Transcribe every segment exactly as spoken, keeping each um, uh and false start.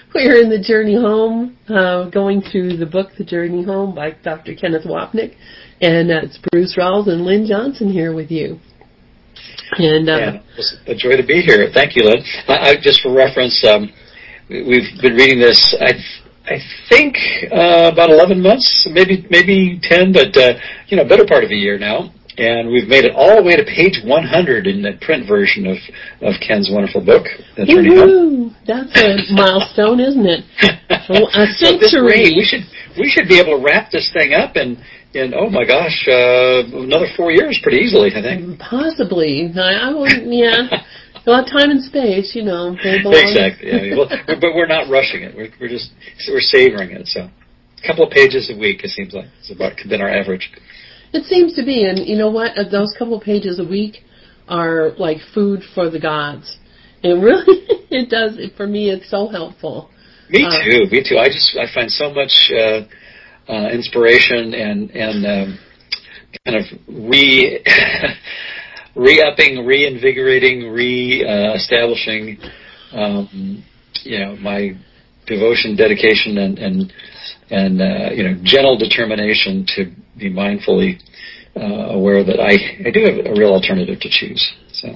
We're in the Journey Home, uh, going through the book The Journey Home by Doctor Kenneth Wapnick, and uh, it's Bruce Rawls and Lynn Johnson here with you. And uh, yeah, it's a joy to be here. Thank you, Lynn. I, I, just for reference, um, we've been reading this. I, I think uh, about eleven months, maybe maybe ten, but uh, you know, better part of a year now. And we've made it all the way to page one hundred in the print version of, of Ken's wonderful book, The Journey Home. That's a milestone, isn't it? A So at this rate, we should we should be able to wrap this thing up in, in oh my gosh, uh, another four years pretty easily, I think. Possibly. I, I wouldn't, yeah. Well, time and space, you know, they belong. Exactly. Yeah, well, but we're not rushing it. We're, we're just we're savoring it. So, a couple of pages a week, it seems like, it's about been our average. It seems to be, and you know what? Those couple of pages a week are like food for the gods. It really, it does. For me, it's so helpful. Me too. Uh, me too. I just I find so much uh, uh, inspiration and and um, kind of re re-upping, reinvigorating, re-establishing, um, you know, my devotion, dedication, and and and uh, you know, gentle determination to be mindfully uh, aware that I, I do have a real alternative to choose. So,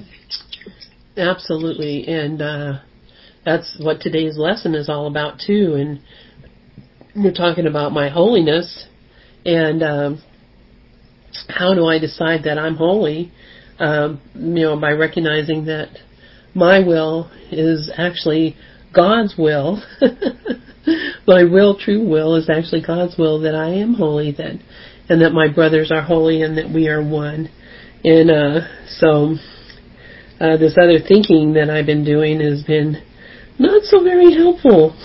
absolutely, and uh, that's what today's lesson is all about too. And we're talking about my holiness, and um, how do I decide that I'm holy? Um, you know, by recognizing that my will is actually God's will. My will, true will, is actually God's will, that I am holy, that, and that my brothers are holy, and that we are one. And uh, so uh, this other thinking that I've been doing has been not so very helpful.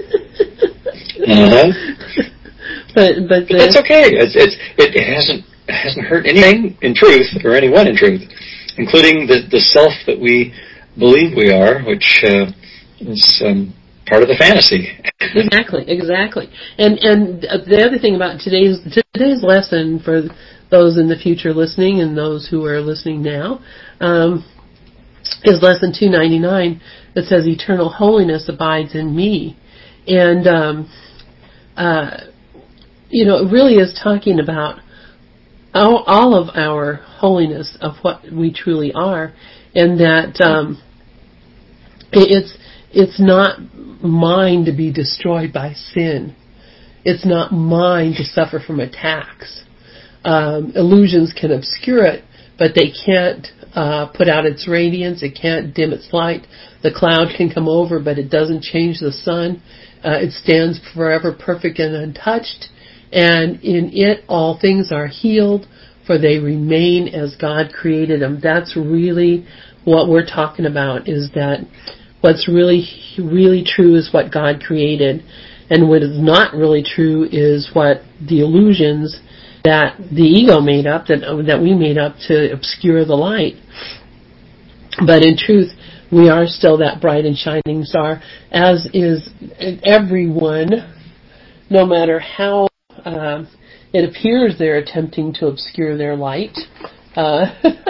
uh-huh. But but, but that's okay. It's, it's it, it hasn't it hasn't hurt anything in truth, or anyone in truth, including the the self that we believe we are, which uh, is um, part of the fantasy. Exactly, exactly. And and the other thing about today's today's lesson, for those in the future listening and those who are listening now, um, is lesson two ninety-nine that says, "Eternal holiness abides in me." And um, uh, you know, it really is talking about all, all of our holiness of what we truly are, and that um, it's it's not mine to be destroyed by sin. It's not mine to suffer from attacks. Um, illusions can obscure it, but they can't uh, put out its radiance. It can't dim its light. The cloud can come over, but it doesn't change the sun. Uh, it stands forever perfect and untouched. And in it, all things are healed, for they remain as God created them. That's really what we're talking about, is that what's really, really true is what God created. And what is not really true is what the illusions that the ego made up, that, that we made up to obscure the light. But in truth, we are still that bright and shining star, as is everyone, no matter how uh, it appears they're attempting to obscure their light. Uh,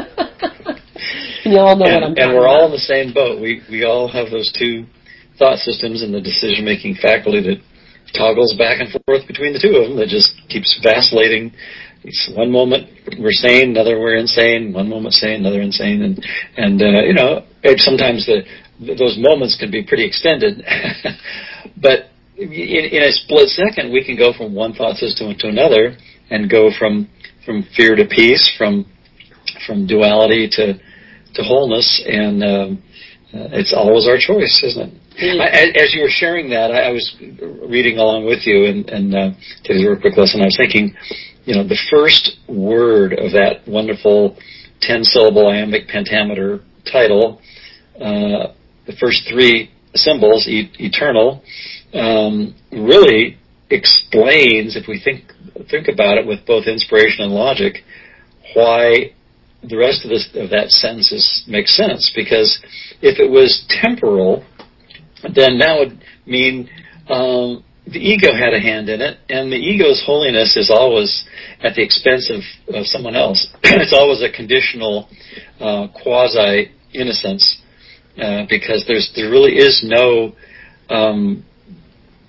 you all know and, what I'm talking And we're about. all in the same boat. We we all have those two thought systems and the decision-making faculty that toggles back and forth between the two of them, that just keeps vacillating. It's one moment we're sane, another we're insane, one moment sane, another insane, and and uh, you know, it, sometimes the those moments can be pretty extended. But in, in a split second, we can go from one thought system to another, and go from from fear to peace, from from duality to to wholeness, and um, uh, it's always our choice, isn't it? Mm. I, as you were sharing that, I, I was reading along with you, and, and uh, today's real quick lesson. I was thinking, you know, the first word of that wonderful ten-syllable iambic pentameter title, uh, the first three symbols, e- eternal, um, really explains, if we think think about it with both inspiration and logic, why the rest of this of that sentence is, makes sense. Because if it was temporal, then that would mean um, the ego had a hand in it, and the ego's holiness is always at the expense of, of someone else. It's always a conditional uh, quasi-innocence, uh, because there's there really is no um,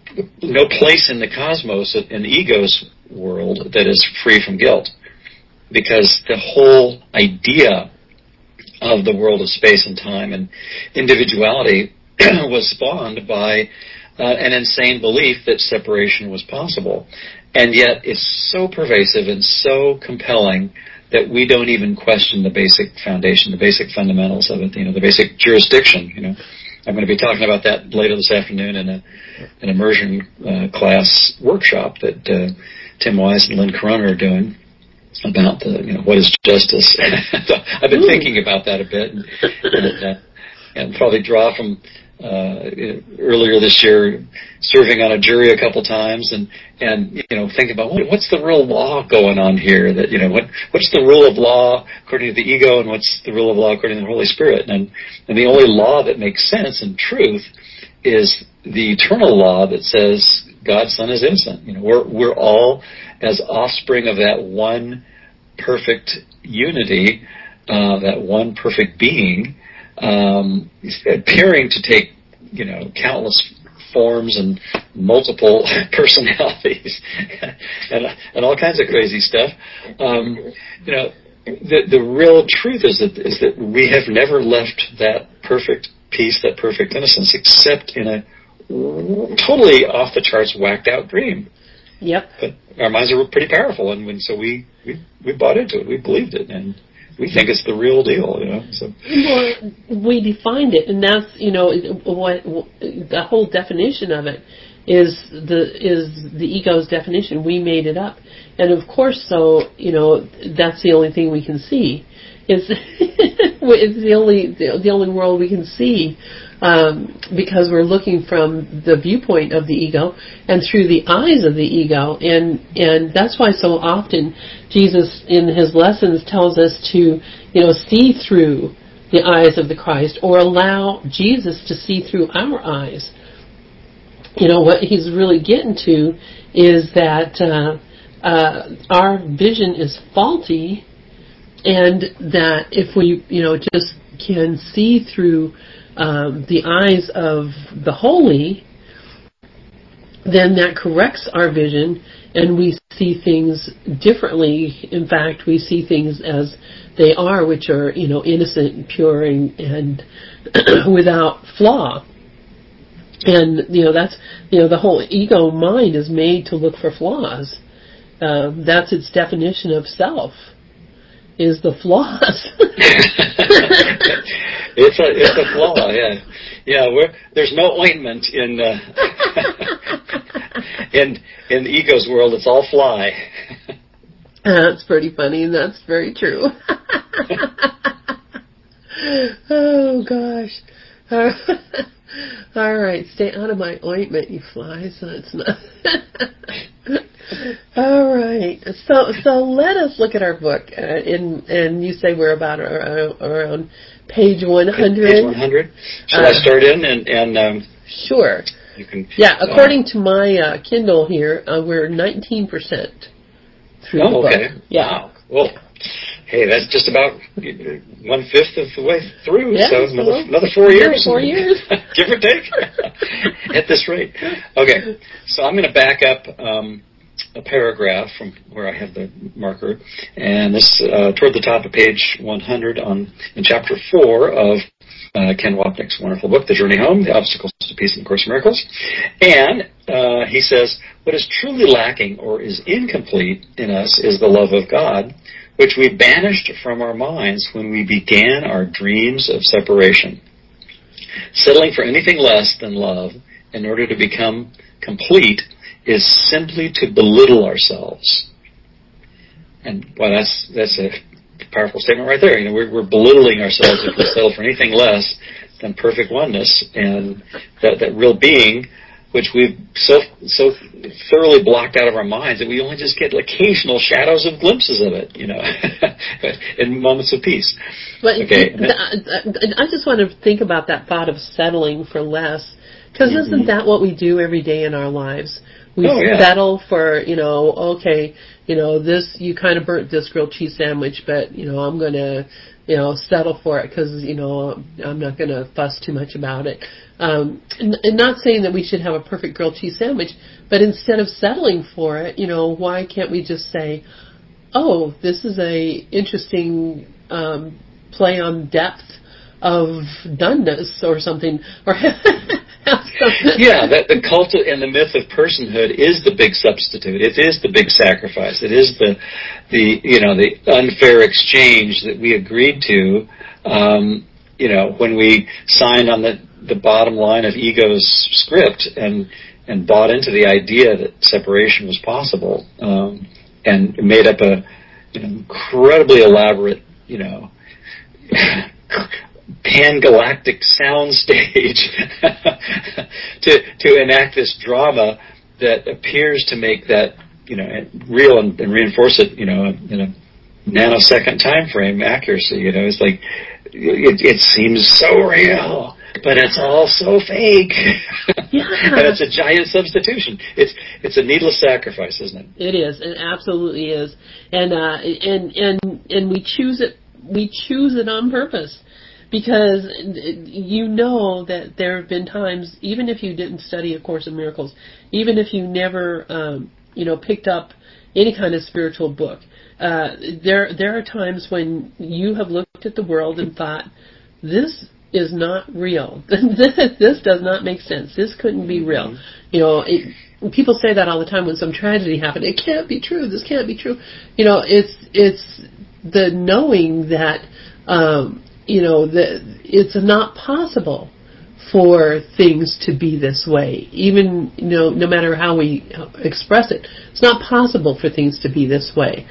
no place in the cosmos, in the ego's world, that is free from guilt. Because the whole idea of the world of space and time and individuality was spawned by uh, an insane belief that separation was possible. And yet it's so pervasive and so compelling that we don't even question the basic foundation, the basic fundamentals of it, you know, the basic jurisdiction, you know. I'm going to be talking about that later this afternoon in a, an immersion uh, class workshop that uh, Tim Wise and Lynn Corona are doing about the, you know, what is justice. So I've been Ooh. thinking about that a bit, and, and, uh, and probably draw from uh, earlier this year serving on a jury a couple times, and and you know think about what, what's the real law going on here. That you know what what's the rule of law according to the ego, and what's the rule of law according to the Holy Spirit, and and the only law that makes sense and truth is the eternal law that says God's Son is innocent. You know, we're we're all as offspring of that one perfect unity, uh, that one perfect being, um, appearing to take, you know, countless forms and multiple personalities and and all kinds of crazy stuff. Um, you know, the the real truth is that is that we have never left that perfect peace, that perfect innocence, except in a totally off the charts, whacked out dream. Yep. But our minds are pretty powerful, and when, so we, we we bought into it, we believed it, and we think it's the real deal, you know. So well, we defined it, and that's you know what, what the whole definition of it is the is the ego's definition. We made it up, and of course, so you know that's the only thing we can see. It's it's the only the, the only world we can see. Um, because we're looking from the viewpoint of the ego and through the eyes of the ego, and and that's why so often Jesus in his lessons tells us to you know see through the eyes of the Christ, or allow Jesus to see through our eyes. You know what he's really getting to is that uh, uh, our vision is faulty, and that if we you know just can see through Um, the eyes of the holy, then that corrects our vision, and we see things differently. In fact, we see things as they are, which are, you know, innocent and pure and, and without flaw. And, you know, that's, you know, the whole ego mind is made to look for flaws. Uh, that's its definition of self, is the flaws. It's a it's a flaw, yeah, yeah. We're, there's no ointment in uh, in in the ego's world. It's all fly. That's pretty funny, and that's very true. Oh gosh! All right, stay out of my ointment, you flies. That's not. All right, so so let us look at our book, uh, in, and you say we're about around, around page one hundred. Page one hundred. Shall uh, I start in and and um, sure. You can. Yeah, according uh, to my uh, Kindle here, uh, we're nineteen percent through oh, the book. Okay. Yeah. Wow. Well, yeah. Hey, that's just about one fifth of the way through. Yeah, so another, well, another four years. Four years, give or take, at this rate. Okay, so I'm going to back up um, a paragraph from where I have the marker, and this uh, toward the top of page one hundred on in chapter four of uh, Ken Wapnick's wonderful book, The Journey Home: The Obstacles to Peace and the Course in Miracles. And uh, he says, what is truly lacking or is incomplete in us is the love of God, which we banished from our minds when we began our dreams of separation. Settling for anything less than love in order to become complete is simply to belittle ourselves. And well, that's that's a powerful statement right there. You know, we're, we're belittling ourselves if we settle for anything less than perfect oneness and that, that real being, which we've so so thoroughly blocked out of our minds that we only just get occasional shadows of glimpses of it, you know, in moments of peace. But okay. Then, I just want to think about that thought of settling for less, because mm-hmm. isn't that what we do every day in our lives? We oh, yeah. settle for, you know, okay, you know, this, you kind of burnt this grilled cheese sandwich, but, you know, I'm going to, you know, settle for it because, you know, I'm not going to fuss too much about it. Um, and, and not saying that we should have a perfect grilled cheese sandwich, but instead of settling for it, you know, why can't we just say, oh, this is a interesting um, play on depth of doneness or something, or yeah, that the cult and the myth of personhood is the big substitute. It is the big sacrifice. It is the the you know the unfair exchange that we agreed to. Um, you know, when we signed on the the bottom line of Ego's script and and bought into the idea that separation was possible, um, and made up a an incredibly elaborate, you know. pan-galactic soundstage to to enact this drama that appears to make that, you know, real and, and reinforce it, you know, in a nanosecond time frame accuracy. You know, it's like it, it seems so real, but it's all so fake. Yeah. And it's a giant substitution. It's it's a needless sacrifice, isn't it? It is. It absolutely is. And uh, and and and we choose it. We choose it on purpose. Because you know that there have been times, even if you didn't study A Course in Miracles, even if you never, um, you know, picked up any kind of spiritual book, uh, there there are times when you have looked at the world and thought, this is not real. This does not make sense. This couldn't be real. You know, it, people say that all the time when some tragedy happened. It can't be true. This can't be true. You know, it's it's the knowing that. Um, You know, the, it's not possible for things to be this way. Even, you know, no matter how we express it, it's not possible for things to be this way.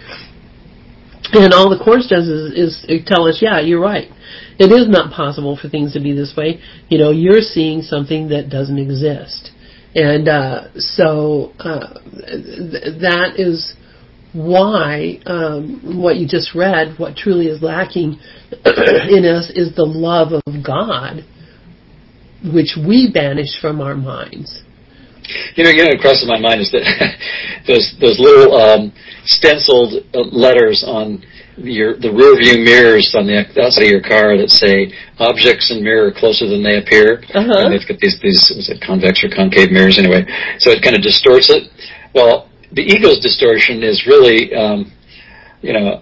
And all the Course does is, is tell us, yeah, you're right. It is not possible for things to be this way. You know, you're seeing something that doesn't exist. And uh, so uh, th- that is why um, what you just read, what truly is lacking in us is the love of God, which we banish from our minds. You know, you know, what crosses my mind is that those those little um, stenciled letters on your the rear view mirrors on the outside of your car that say "Objects in mirror closer than they appear," uh-huh. and they've got these these was it convex or concave mirrors anyway, so it kind of distorts it. Well, the ego's distortion is really, um, you know,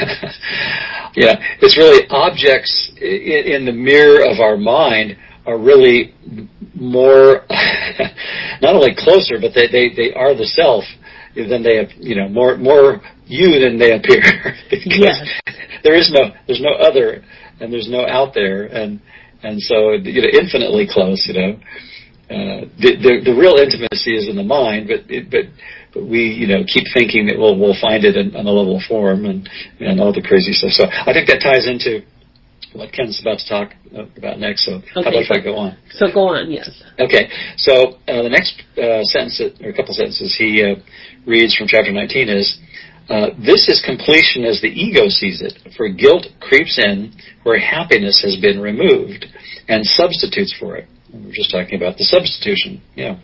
yeah, it's really objects in, in the mirror of our mind are really more, not only closer, but they, they, they are the self than they, you know, more more you than they appear. Because yes. there is no there's no other, and there's no out there, and and so you know infinitely close, you know. Uh, the, the the real intimacy is in the mind, but it, but but we you know keep thinking that we'll we'll find it in, on a level of form and and all the crazy stuff. So I think that ties into what Ken's about to talk about next. So okay, how about if so, I go on? So go on, yes. Okay. So uh, the next uh, sentence, that, or a couple sentences he uh, reads from chapter nineteen is. Uh, this is completion as the ego sees it, for guilt creeps in where happiness has been removed and substitutes for it. We were just talking about the substitution, yeah.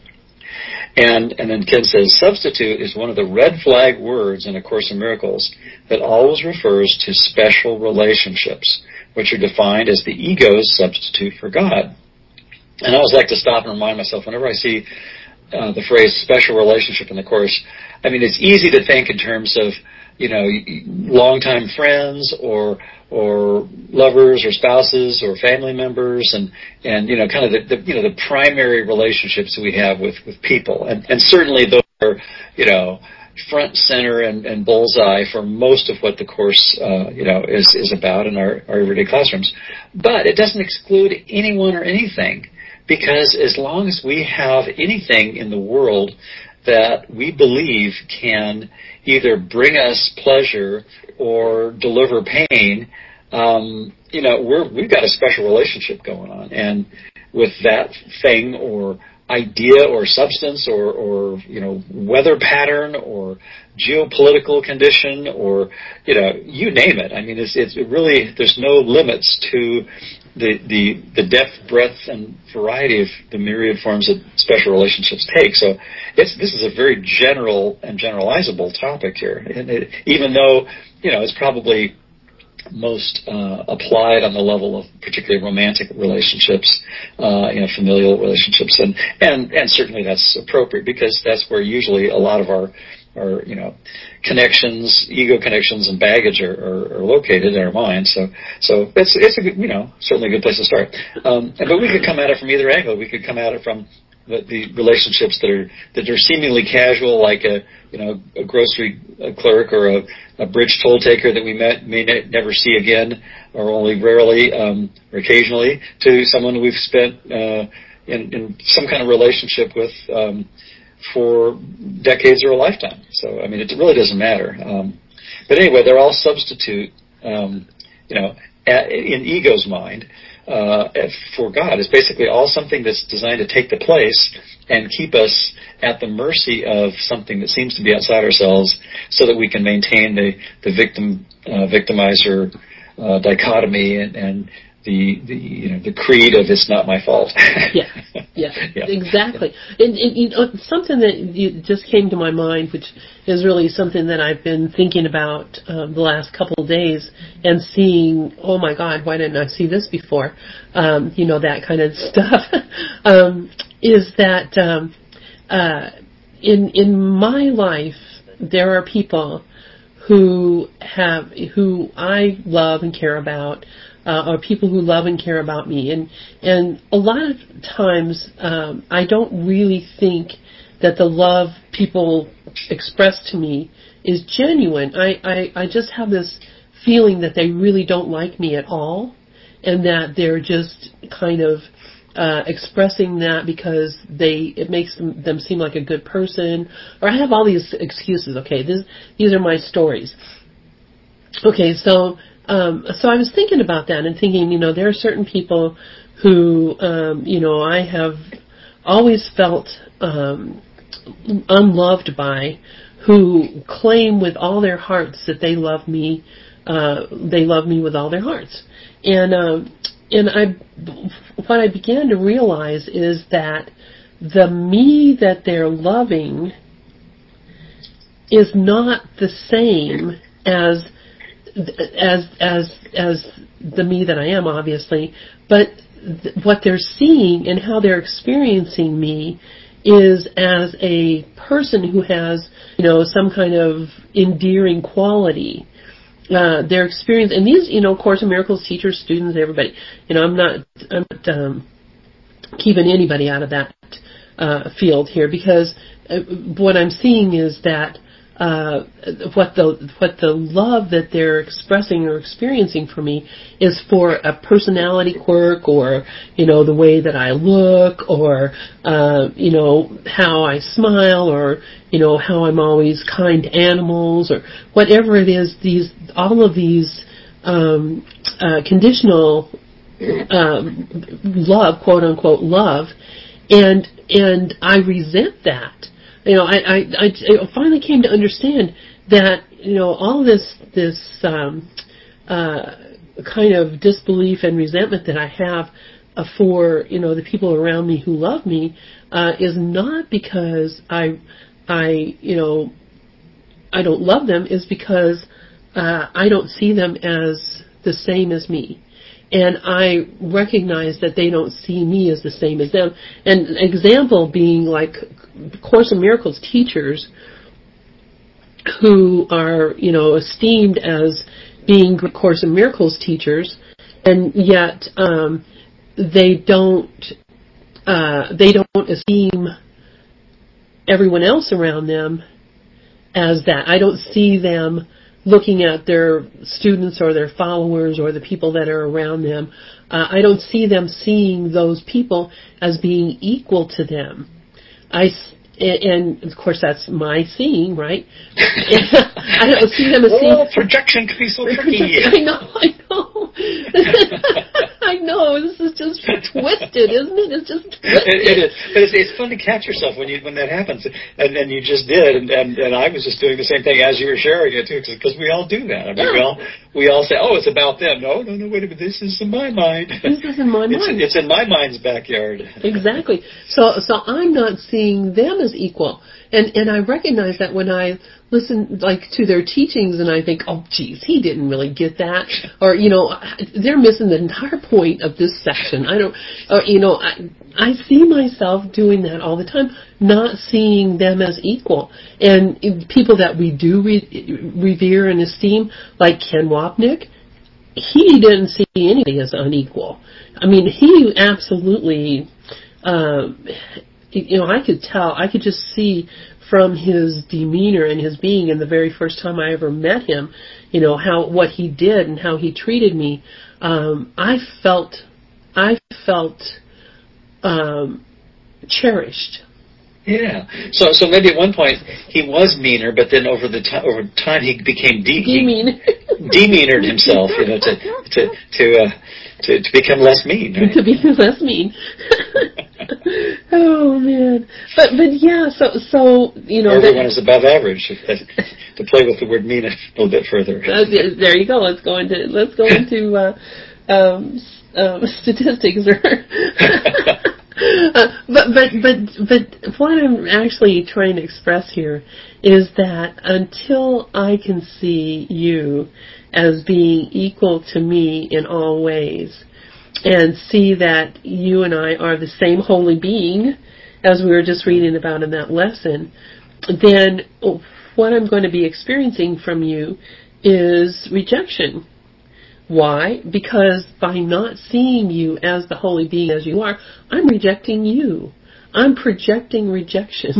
And and then Ken says, substitute is one of the red flag words in A Course in Miracles that always refers to special relationships, which are defined as the ego's substitute for God. And I always like to stop and remind myself, whenever I see uh, the phrase special relationship in the Course, I mean, it's easy to think in terms of, you know, longtime friends or or lovers or spouses or family members, and, and you know, kind of the, the you know the primary relationships we have with, with people, and and certainly those are, you know, front, center, and, and bullseye for most of what the Course uh, you know is is about in our, our everyday classrooms. But it doesn't exclude anyone or anything, because as long as we have anything in the world that we believe can either bring us pleasure or deliver pain, um, you know, we're, we've got a special relationship going on. And with that thing or idea or substance or, or you know, weather pattern or geopolitical condition or, you know, you name it. I mean, it's, it's it really, there's no limits to the, the, the depth, breadth, and variety of the myriad forms that special relationships take. So it's, this is a very general and generalizable topic here. And it, even though, you know, it's probably most uh, applied on the level of particularly romantic relationships, uh, you know, familial relationships, and, and, and certainly that's appropriate because that's where usually a lot of our, our you know, connections, ego connections, and baggage are, are, are located in our minds. So, so it's it's a good, you know, certainly a good place to start. Um, but we could come at it from either angle. We could come at it from the, the relationships that are that are seemingly casual, like a you know a grocery clerk or a, a bridge toll taker that we met may ne- never see again, or only rarely um, or occasionally, to someone we've spent uh, in, in some kind of relationship with um, for decades or a lifetime. So I mean, it really doesn't matter. Um, but anyway, they're all substitute. Um, you know, at, in ego's mind. Uh, for God is basically all something that's designed to take the place and keep us at the mercy of something that seems to be outside ourselves, so that we can maintain the the victim uh, victimizer uh, dichotomy and, and the the you know the creed of it's not my fault. yeah, yeah, yeah, exactly. And, and you know, something that you, just came to my mind, which is really something that I've been thinking about um, the last couple of days, and seeing, oh my God, why didn't I see this before? Um, you know, that kind of stuff. um, is that um, uh, in in my life there are people who have who I love and care about. Uh, or people who love and care about me. And and a lot of times um, I don't really think that the love people express to me is genuine. I, I, I just have this feeling that they really don't like me at all, and that they're just kind of uh, expressing that because they it makes them, them seem like a good person. Or I have all these excuses. Okay, this, these are my stories. Okay, so... Um, so I was thinking about that and thinking, you know, there are certain people who, um, you know, I have always felt um, unloved by, who claim with all their hearts that they love me. Uh, they love me with all their hearts, and um, and I, what I began to realize is that the me that they're loving is not the same as. as as as the me that I am, obviously, but th- what they're seeing and how they're experiencing me is as a person who has, you know, some kind of endearing quality. Uh, their experience, and these, you know, Course in Miracles teachers, students, everybody, you know, I'm not, I'm not um, keeping anybody out of that uh, field here, because uh, what I'm seeing is that Uh, what the what the love that they're expressing or experiencing for me is for a personality quirk, or you know the way that I look, or uh, you know how I smile, or you know how I'm always kind to animals, or whatever it is. These all of these um, uh, conditional um, love, quote unquote love, and and I resent that. You know, I, I, I finally came to understand that, you know, all this, this, um, uh, kind of disbelief and resentment that I have uh, for, you know, the people around me who love me, uh, is not because I, I, you know, I don't love them, is because, uh, I don't see them as the same as me. And I recognize that they don't see me as the same as them. And an example being like Course in Miracles teachers who are, you know, esteemed as being Course in Miracles teachers, and yet um, they don't uh, they don't esteem everyone else around them as that. I don't see them looking at their students or their followers or the people that are around them. Uh, I don't see them seeing those people as being equal to them. I, and of course that's my seeing, right? I don't see them as seeing... Oh, projection can be so tricky. I know, I know. I know, this is just twisted, isn't it? It's just twisted. It, it is. But it's, it's fun to catch yourself when you when that happens. And and you just did. And, and, and I was just doing the same thing as you were sharing it, too, because we all do that. I mean, yeah. we all we all say, oh, it's about them. No, no, no, wait a minute. This is in my mind. This is in my mind. It's, it's in my mind's backyard. Exactly. So so I'm not seeing them as equal. And and I recognize that when I listen like to their teachings and I think, oh, geez, he didn't really get that. Or, you know, they're missing the entire point of this section. I don't, or, you know, I, I see myself doing that all the time, not seeing them as equal. And people that we do re- revere and esteem, like Ken Wapnick, he didn't see anybody as unequal. I mean, he absolutely, um, you know, I could tell, I could just see from his demeanor and his being, and the very first time I ever met him, you know, how, what he did and how he treated me, um, I felt, I felt, um, cherished. Yeah. So, so maybe at one point he was meaner, but then over the time, over time he became de- Demean. demeanored himself, you know, to to to uh, to, to become less mean. Right? To be less mean. Oh man. But but yeah. So so you know. Everyone that, is above average. To play with the word mean a little bit further. Uh, there you go. Let's go into let's go into uh, um, um, statistics. Uh, but but but but what I'm actually trying to express here is that until I can see you as being equal to me in all ways, and see that you and I are the same holy being, as we were just reading about in that lesson, then what I'm going to be experiencing from you is rejection. Why? Because by not seeing you as the holy being as you are, I'm rejecting you. I'm projecting rejection.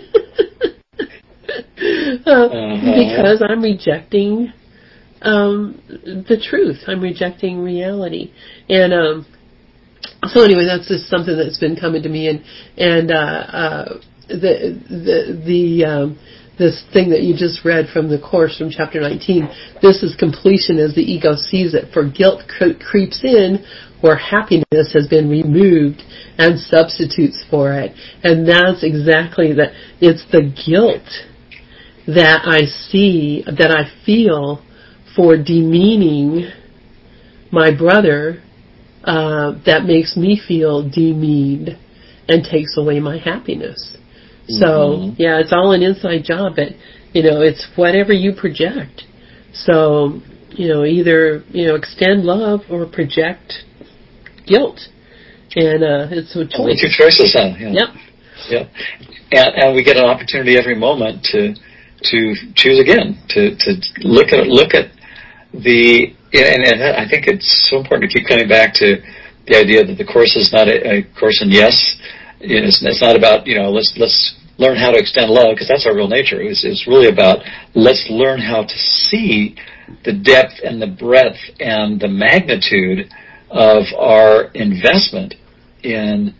uh, uh-huh. Because I'm rejecting um, the truth. I'm rejecting reality. And um, so anyway, that's just something that's been coming to me. And, and uh, uh, the, the, the, um, this thing that you just read from the Course from chapter nineteen, this is completion as the ego sees it, for guilt cre- creeps in where happiness has been removed and substitutes for it. And that's exactly that. It's the guilt that I see, that I feel for demeaning my brother, uh, that makes me feel demeaned and takes away my happiness. So, mm-hmm. yeah, it's all an inside job, but, you know, it's whatever you project. So, you know, either, you know, extend love or project guilt. And uh, it's a choice. Only two choices, huh? Yeah. Yep. Yep. And, and we get an opportunity every moment to to choose again, to, to look at look at the, and, and I think it's so important to keep coming back to the idea that the Course is not a, a course in yes. It's, it's not about, you know, let's let's learn how to extend love, because that's our real nature. It's, it's really about let's learn how to see the depth and the breadth and the magnitude of our investment in,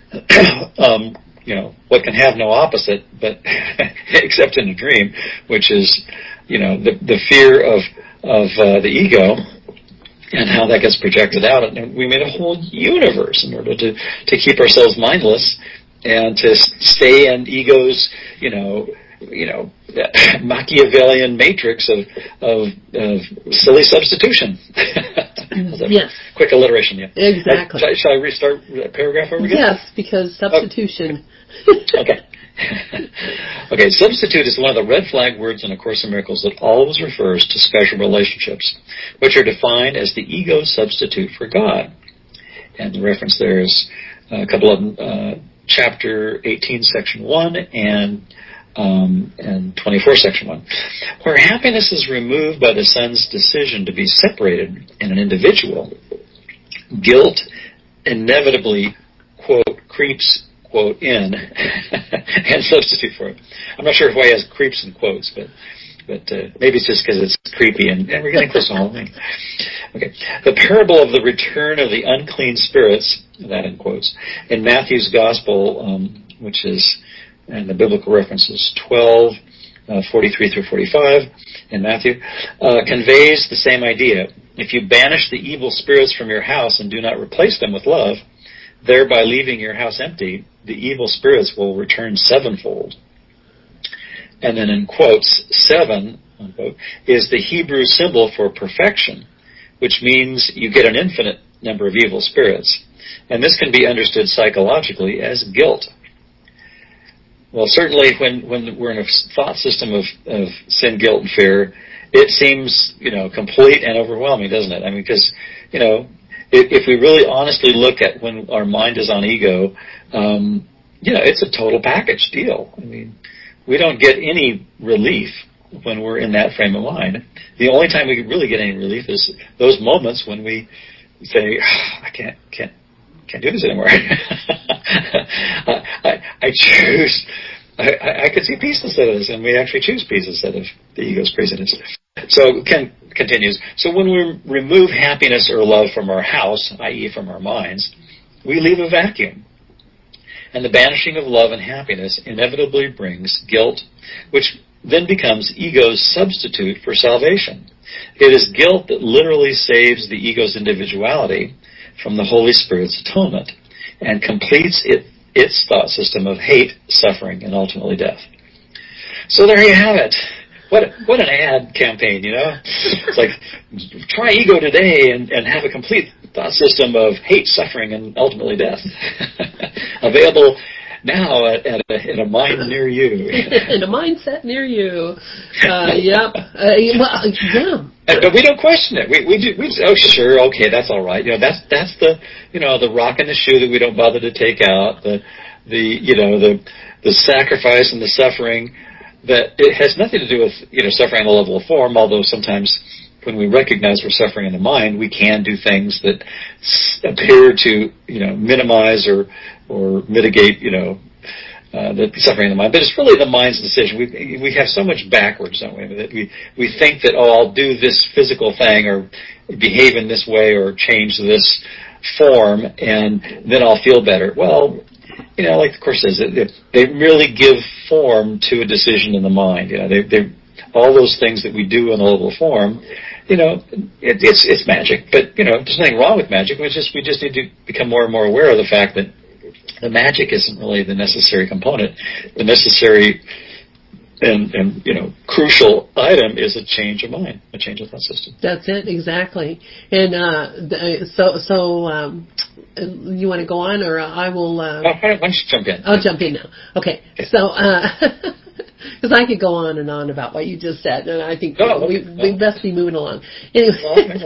um, you know, what can have no opposite, but except in a dream, which is, you know, the the fear of of uh, the ego. And how that gets projected out. And we made a whole universe in order to, to keep ourselves mindless and to stay in ego's, you know, you know, Machiavellian matrix of of, of silly substitution. Yes. Quick alliteration, yeah. Exactly. Uh, shall I restart the paragraph over again? Yes, because substitution. Oh. Okay. Okay, substitute is one of the red flag words in A Course in Miracles that always refers to special relationships, which are defined as the ego substitute for God. And the reference there is a couple of them, uh, chapter eighteen, section one, and um, and twenty-four, section one, where happiness is removed by the son's decision to be separated in an individual. Guilt inevitably, quote, creeps, quote, in and substitute for it. I'm not sure why he has creeps in quotes, but but uh, maybe it's just because it's creepy, and, and we're getting close to Halloween. Okay. The parable of the return of the unclean spirits, that in quotes, in Matthew's Gospel, um, which is, and the biblical reference is twelve, uh, forty-three through forty-five in Matthew, uh, conveys the same idea. If you banish the evil spirits from your house and do not replace them with love, thereby leaving your house empty, the evil spirits will return sevenfold. And then in quotes, seven, unquote, is the Hebrew symbol for perfection, which means you get an infinite number of evil spirits. And this can be understood psychologically as guilt. Well, certainly when, when we're in a thought system of, of sin, guilt, and fear, it seems, you know, complete and overwhelming, doesn't it? I mean, because, you know, if, if we really honestly look at when our mind is on ego, um, you know, it's a total package deal. I mean, we don't get any relief when we're in that frame of mind. The only time we really get any relief is those moments when we say, I can't, can't, can't do this anymore. I, I, I choose, I, I could see peace instead of this, and we actually choose peace instead of the ego's craziness. So Ken continues, so when we remove happiness or love from our house, that is from our minds, we leave a vacuum. And the banishing of love and happiness inevitably brings guilt, which then becomes ego's substitute for salvation. It is guilt that literally saves the ego's individuality from the Holy Spirit's atonement and completes it, its thought system of hate, suffering, and ultimately death. So there you have it. What what an ad campaign, you know? It's like, try ego today and, and have a complete thought system of hate, suffering, and ultimately death. Available now at, at a, in a mind near you. In a mindset near you. Uh, yep. Uh, well, yeah. And, but we don't question it. We we do. We oh sure, okay, that's all right. You know, that's that's the you know the rock in the shoe that we don't bother to take out. The the you know the the sacrifice and the suffering. That it has nothing to do with, you know, suffering on the level of form, although sometimes when we recognize we're suffering in the mind, we can do things that appear to, you know, minimize or or mitigate, you know, uh, the suffering in the mind. But it's really the mind's decision. We we have so much backwards, don't we? That we, we think that, oh, I'll do this physical thing or behave in this way or change this form and then I'll feel better. Well, you know, like the Course says, they merely give form to a decision in the mind. You know, they, they, all those things that we do in the level of form, you know, it, it's it's magic. But you know, there's nothing wrong with magic. We just we just need to become more and more aware of the fact that the magic isn't really the necessary component. The necessary and, and you know crucial item is a change of mind, a change of thought system. That's it, exactly. And uh, so so. Um, You want to go on, or I will... Uh, oh, why don't you jump in? I'll jump in now. Okay. okay. So, because uh, I could go on and on about what you just said, and I think oh, we, okay. we oh. best be moving along. Anyway,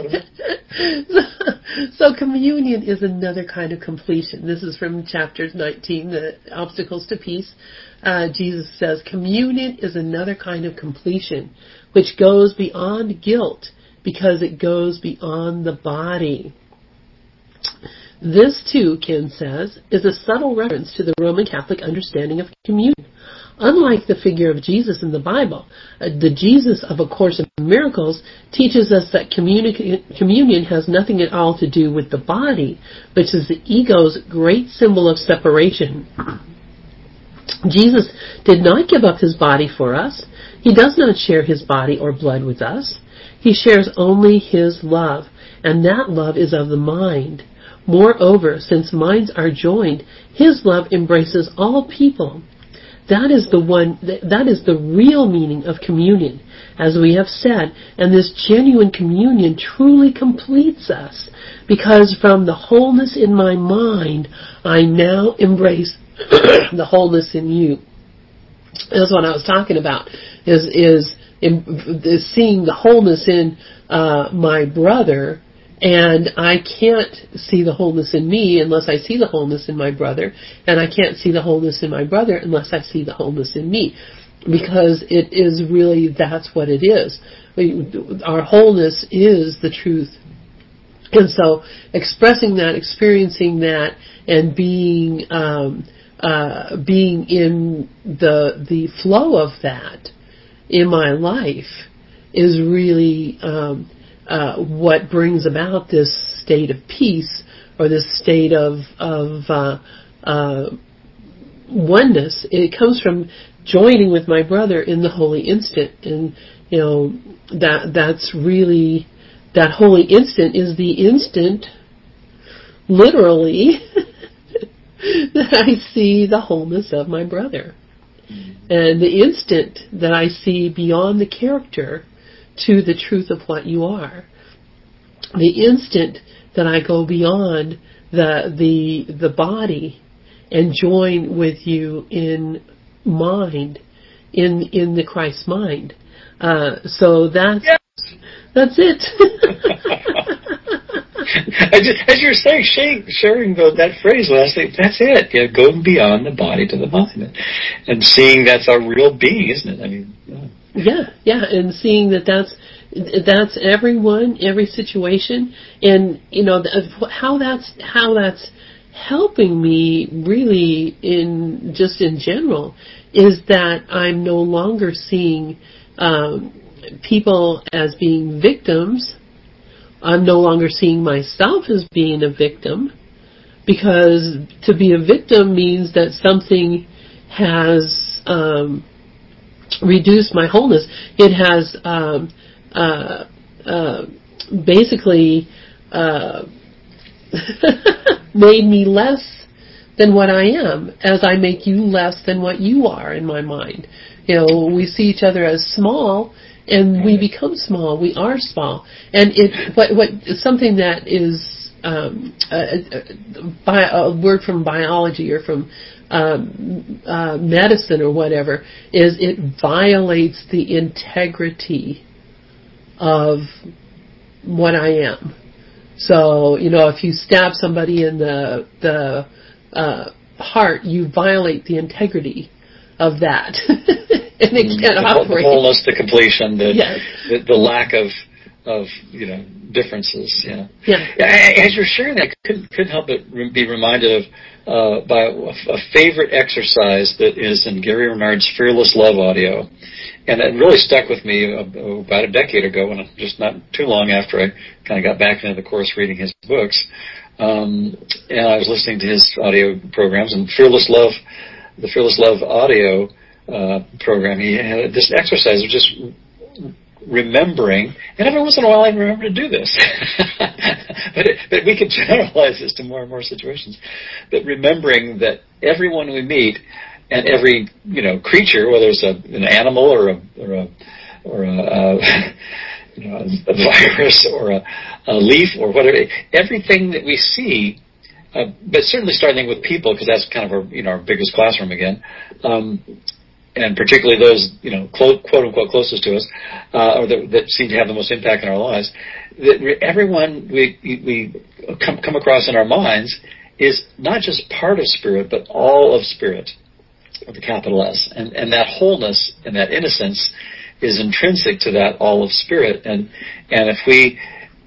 so, so communion is another kind of completion. This is from chapter nineteen, the Obstacles to Peace. Uh, Jesus says, communion is another kind of completion, which goes beyond guilt, because it goes beyond the body. This, too, Ken says, is a subtle reference to the Roman Catholic understanding of communion. Unlike the figure of Jesus in the Bible, uh, the Jesus of A Course in Miracles teaches us that communi- communion has nothing at all to do with the body, which is the ego's great symbol of separation. Jesus did not give up his body for us. He does not share his body or blood with us. He shares only his love, and that love is of the mind. Moreover, since minds are joined, his love embraces all people. That is the one, that is the real meaning of communion, as we have said, and this genuine communion truly completes us, because from the wholeness in my mind, I now embrace the wholeness in you. That's what I was talking about, is, is, is seeing the wholeness in uh, my brother. And I can't see the wholeness in me unless I see the wholeness in my brother. And I can't see the wholeness in my brother unless I see the wholeness in me. Because it is really, that's what it is. We, our wholeness is the truth. And so expressing that, experiencing that, and being um, uh, being in the the flow of that in my life is really... Um, Uh, what brings about this state of peace or this state of of uh, uh, oneness. It comes from joining with my brother in the holy instant, and you know that that's really that holy instant is the instant, literally, that I see the wholeness of my brother. And the instant that I see beyond the character to the truth of what you are. The instant that I go beyond the the the body and join with you in mind, in in the Christ mind. Uh, so that's yes. that's it. I just, as you're saying, sharing, sharing the, that phrase last night, that's it. You know, going beyond the body to the mind, and, and seeing that's our real being, isn't it? I mean, yeah, yeah, yeah, and seeing that that's that's everyone, every situation, and you know how that's how that's helping me really in just in general is that I'm no longer seeing um, people as being victims. I'm no longer seeing myself as being a victim, because to be a victim means that something has um, reduced my wholeness. It has um, uh, uh, basically uh, made me less than what I am, as I make you less than what you are in my mind. You know, we see each other as small, and we become small. We are small, and it what what something that is um, a, a, a word from biology or from um, uh, medicine or whatever is it violates the integrity of what I am. So you know, if you stab somebody in the the uh, heart, you violate the integrity of that. And it can't the, operate. The wholeness, the completion, the, yes. the the lack of of you know differences. Yeah. Yeah. As you're sharing that, I couldn't couldn't help but be reminded of uh, by a favorite exercise that is in Gary Renard's Fearless Love audio, and it really stuck with me about a decade ago, when just not too long after I kind of got back into the course reading his books, um, and I was listening to his audio programs, and Fearless Love, the Fearless Love audio. Uh, program. He had this exercise of just remembering, and every once in a while I remember to do this, but, it, but we can generalize this to more and more situations. But remembering that everyone we meet and every you know creature, whether it's a, an animal or a or a or a, uh, you know, a, a virus or a, a leaf or whatever, everything that we see. Uh, but certainly starting with people, because that's kind of our you know our biggest classroom again. Um, And particularly those, you know, quote, quote unquote, closest to us, uh, or that, that seem to have the most impact in our lives. That everyone we we come come across in our minds is not just part of spirit, but all of spirit, with a capital S. And and that wholeness and that innocence is intrinsic to that all of spirit. And and if we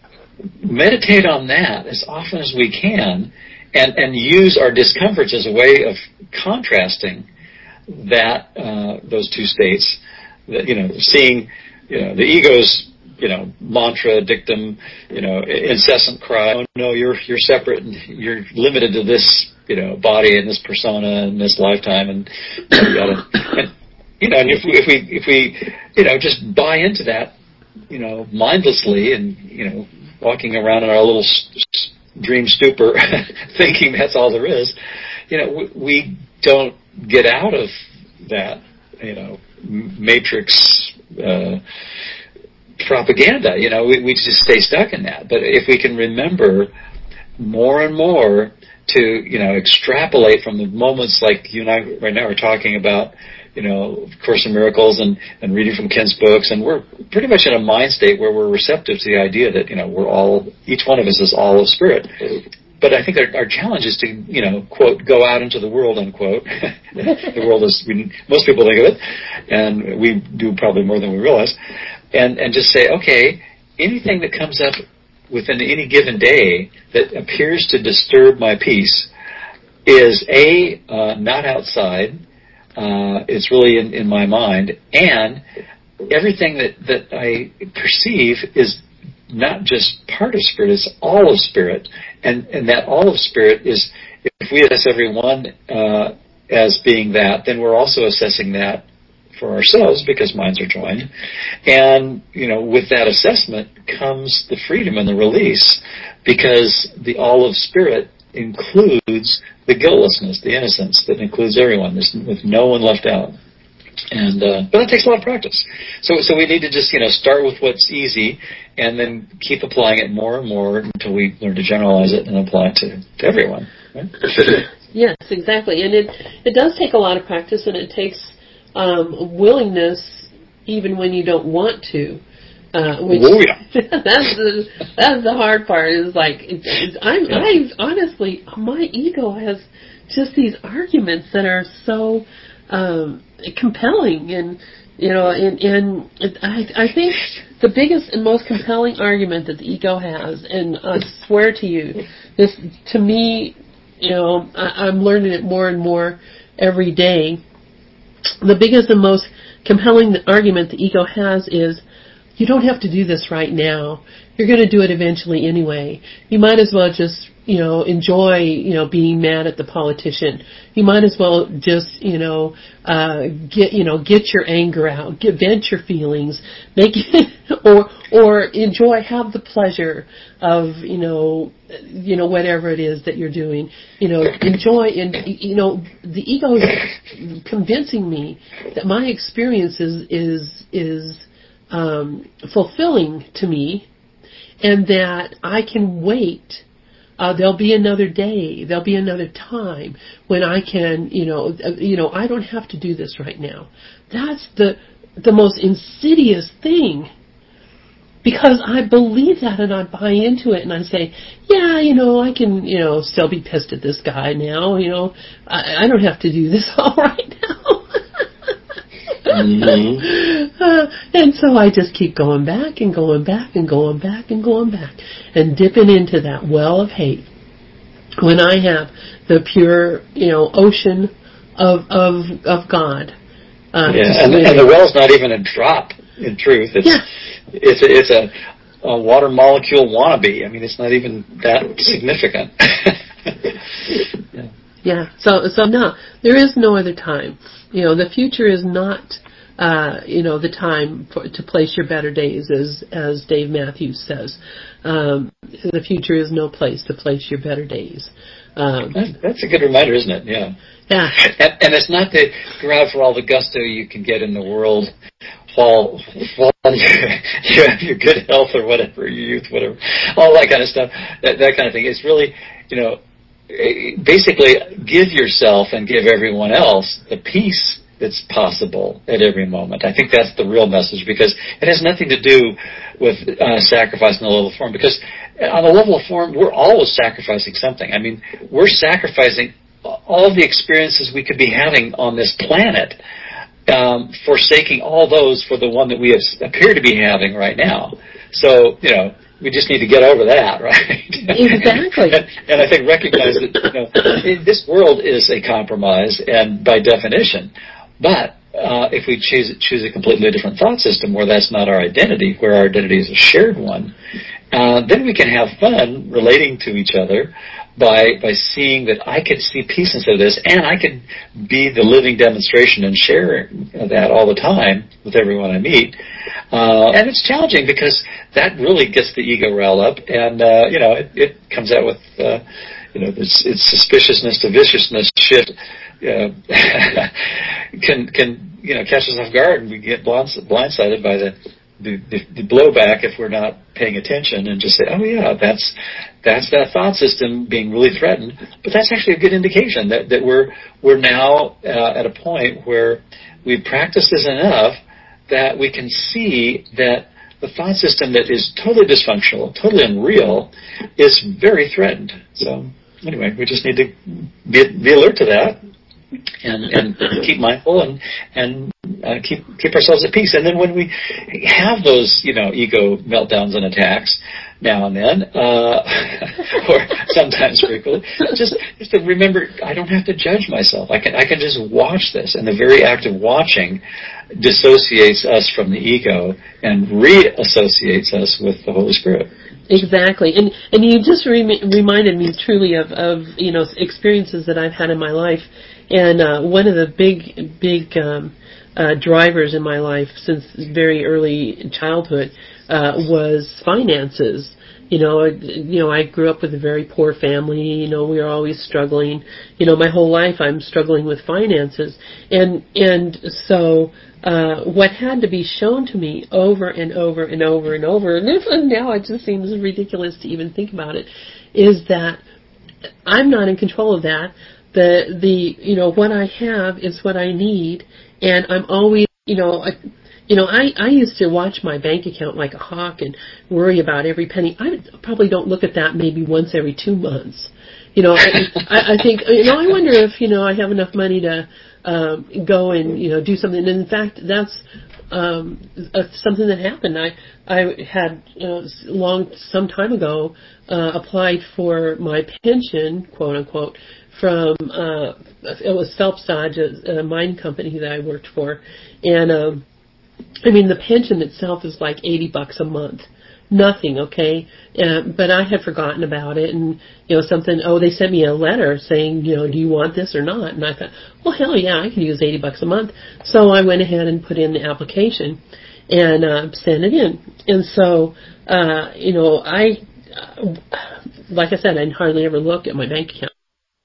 meditate on that as often as we can, and and use our discomforts as a way of contrasting that uh, those two states, that, you know, seeing, you know, the ego's, you know, mantra, dictum, you know, incessant cry, oh no, you're you're separate and you're limited to this, you know, body and this persona and this lifetime, and you gotta, and, you know, and if we if we if we you know just buy into that, you know, mindlessly, and you know, walking around in our little st- dream stupor, thinking that's all there is, you know, we, we don't get out of that, you know, matrix uh, propaganda. You know, we, we just stay stuck in that. But if we can remember more and more to, you know, extrapolate from the moments like you and I right now are talking about, you know, Course in Miracles and, and reading from Ken's books, and we're pretty much in a mind state where we're receptive to the idea that, you know, we're all, each one of us is all of spirit. But I think our, our challenge is to, you know, quote, go out into the world, unquote. The world is, we, most people think of it, and we do probably more than we realize, and, and just say, okay, anything that comes up within any given day that appears to disturb my peace is, A, uh, not outside, uh, it's really in, in my mind, and everything that, that I perceive is not just part of spirit, it's all of spirit. And, and that all of spirit is, if we assess every one uh, as being that, then we're also assessing that for ourselves because minds are joined. And, you know, with that assessment comes the freedom and the release, because the all of spirit includes the guiltlessness, the innocence that includes everyone, there's, with no one left out. And uh, but it takes a lot of practice. So so we need to just, you know, start with what's easy and then keep applying it more and more until we learn to generalize it and apply it to, to everyone. Right? Yes, exactly. And it it does take a lot of practice, and it takes um, willingness even when you don't want to. Uh, which oh, yeah. that's the that's the hard part. Is like it's, it's, I'm yeah. I honestly my ego has just these arguments that are so um, compelling, and you know, and and it, I I think the biggest and most compelling argument that the ego has, and I swear to you, this to me, you know, I, I'm learning it more and more every day. The biggest and most compelling argument the ego has is, you don't have to do this right now. You're going to do it eventually anyway. You might as well just, you know, enjoy, you know, being mad at the politician. You might as well just, you know, uh, get, you know, get your anger out, get, vent your feelings, make it, or, or enjoy, have the pleasure of, you know, you know, whatever it is that you're doing. You know, enjoy, and, you know, the ego is convincing me that my experience is, is, is, Um, fulfilling to me, and that I can wait. Uh, there'll be another day. There'll be another time when I can, you know, uh, you know, I don't have to do this right now. That's the the most insidious thing, because I believe that and I buy into it and I say, yeah, you know, I can, you know, still be pissed at this guy now. You know, I, I don't have to do this all right now. Mm-hmm. uh, and so I just keep going back and going back and going back and going back and dipping into that well of hate when I have the pure, you know, ocean of of of God. Uh, yeah, and, and the well's not even a drop. In truth, it's yeah. it's a, it's a, a water molecule wannabe. I mean, it's not even that significant. yeah. Yeah. So so no, there is no other time. You know, the future is not, uh, you know, the time for, to place your better days, as as Dave Matthews says. Um, the future is no place to place your better days. Um, that's, that's a good reminder, isn't it? Yeah. Yeah. And, and it's not to grab for all the gusto you can get in the world while, while you have your good health or whatever, your youth, whatever, all that kind of stuff, that, that kind of thing. It's really, you know, basically give yourself and give everyone else the peace that's possible at every moment. I think that's the real message, because it has nothing to do with uh, sacrifice on the level of form, because on the level of form, we're always sacrificing something. I mean, we're sacrificing all the experiences we could be having on this planet, um, forsaking all those for the one that we appear to be having right now. So, you know, we just need to get over that, right? Exactly. and, and I think recognize that, you know, this world is a compromise, and by definition. But uh, if we choose choose a completely different thought system where that's not our identity, where our identity is a shared one, uh, then we can have fun relating to each other by by seeing that I could see peace instead of this, and I could be the living demonstration and share that all the time with everyone I meet. Uh, and it's challenging because that really gets the ego riled up, and uh, you know, it, it comes out with uh, you know, this it's suspiciousness to viciousness shift. Uh, can can you know, catch us off guard, and we get blindsided by the The, the, the blowback if we're not paying attention, and just say, oh yeah, that's that's that thought system being really threatened. But that's actually a good indication that, that we're we're now uh, at a point where we've practiced this enough that we can see that the thought system that is totally dysfunctional, totally unreal, is very threatened. So anyway, we just need to be, be alert to that, and, and keep mindful, and and uh, keep keep ourselves at peace. And then when we have those, you know, ego meltdowns and attacks now and then, uh, or sometimes frequently, just just to remember, I don't have to judge myself. I can I can just watch this, and the very act of watching dissociates us from the ego and reassociates us with the Holy Spirit. Exactly, and and you just re- reminded me truly of, of you know experiences that I've had in my life, and uh, one of the big, big um, uh, drivers in my life since very early childhood uh, was finances. You know, you know, I grew up with a very poor family. You know, we were always struggling. You know, my whole life I'm struggling with finances, and and so uh, what had to be shown to me over and over and over and over, and now it just seems ridiculous to even think about it, is that I'm not in control of that. The the you know what I have is what I need, and I'm always you know. I, You know, I, I used to watch my bank account like a hawk and worry about every penny. I probably don't look at that maybe once every two months. You know, I, I, I think, you know, I wonder if, you know, I have enough money to um, go and, you know, do something. And in fact, that's um, uh, something that happened. I, I had, uh, long, some time ago, uh, applied for my pension, quote unquote, from, uh, it was Phelps Dodge, a, a mine company that I worked for. And, um, I mean, the pension itself is like eighty bucks a month. Nothing, okay? Uh, but I had forgotten about it, and, you know, something, oh, they sent me a letter saying, you know, do you want this or not? And I thought, well, hell yeah, I could use eighty bucks a month. So I went ahead and put in the application and uh, sent it in. And so, uh, you know, I, uh, like I said, I hardly ever look at my bank account.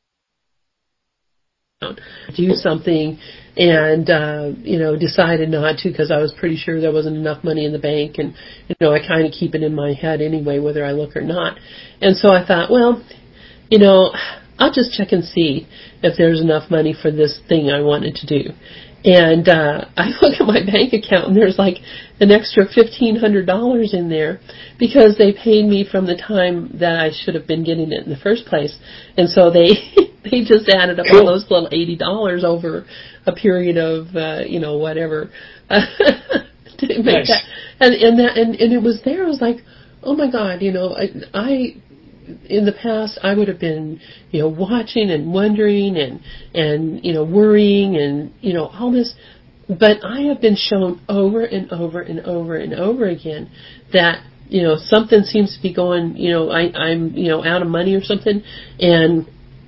Do something and uh you know decided not to because I was pretty sure there wasn't enough money in the bank, and you know I kind of keep it in my head anyway whether I look or not. And so I thought, well, you know I'll just check and see if there's enough money for this thing I wanted to do. And uh I look at my bank account and there's like an extra fifteen hundred dollars in there because they paid me from the time that I should have been getting it in the first place. And so they they just added up all those little eighty dollars over a period of uh, you know whatever uh, to make nice. that and and that and, and it was there. I was like, oh my God, you know I, I in the past I would have been you know watching and wondering and and you know worrying and you know all this, but I have been shown over and over and over and over again that you know something seems to be going. You know I I'm you know out of money or something. And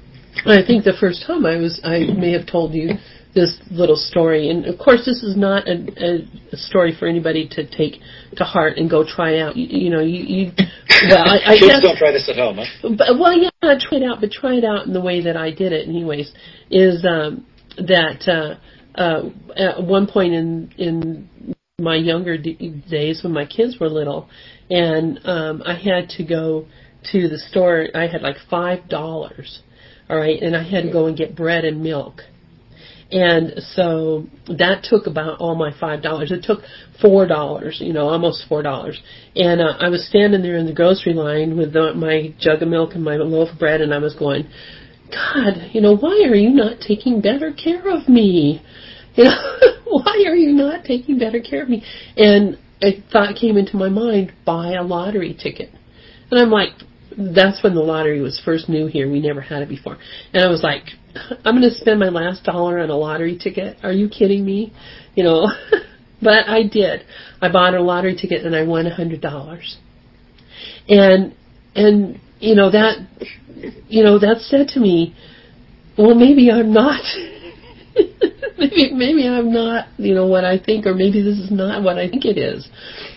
I think the first time I was, I may have told you this little story, and of course this is not a, a story for anybody to take to heart and go try out. You, you know, you, you well, I, I Kids guess, don't try this at home, huh? But, well, yeah, try it out, but try it out in the way that I did it, anyways. Is um, that uh, uh, at one point in in my younger d- days when my kids were little, and um, I had to go to the store. I had like five dollars. All right, and I had to go and get bread and milk. And so that took about all my five dollars. It took four dollars, you know, almost four dollars. And uh, I was standing there in the grocery line with the, my jug of milk and my loaf of bread, and I was going, God, you know, why are you not taking better care of me? You know, why are you not taking better care of me? And a thought came into my mind, buy a lottery ticket. And I'm like, that's when the lottery was first new here. We never had it before. And I was like, I'm going to spend my last dollar on a lottery ticket. Are you kidding me? You know, but I did. I bought a lottery ticket and I won one hundred dollars. And, and, you know, that, you know, that said to me, well, maybe I'm not, maybe, maybe I'm not, you know, what I think, or maybe this is not what I think it is.